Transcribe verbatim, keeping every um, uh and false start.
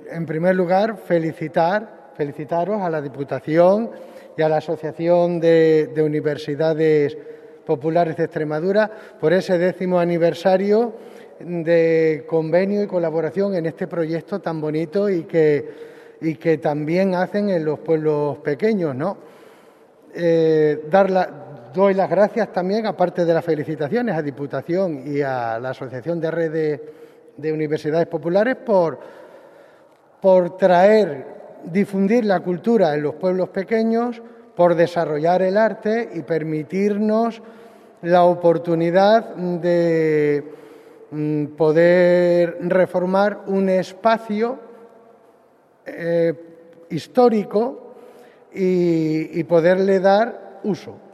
en primer lugar, felicitar, felicitaros a la Diputación y a la Asociación de, de Universidades Populares de Extremadura por ese décimo aniversario de convenio y colaboración en este proyecto tan bonito y que, y que también hacen en los pueblos pequeños, ¿no? Eh, dar la, doy las gracias también, aparte de las felicitaciones, a Diputación y a la Asociación de Red de, de Universidades Populares por, por traer, difundir la cultura en los pueblos pequeños, por desarrollar el arte y permitirnos la oportunidad de mm, poder reformar un espacio eh, histórico y, y poderle dar uso.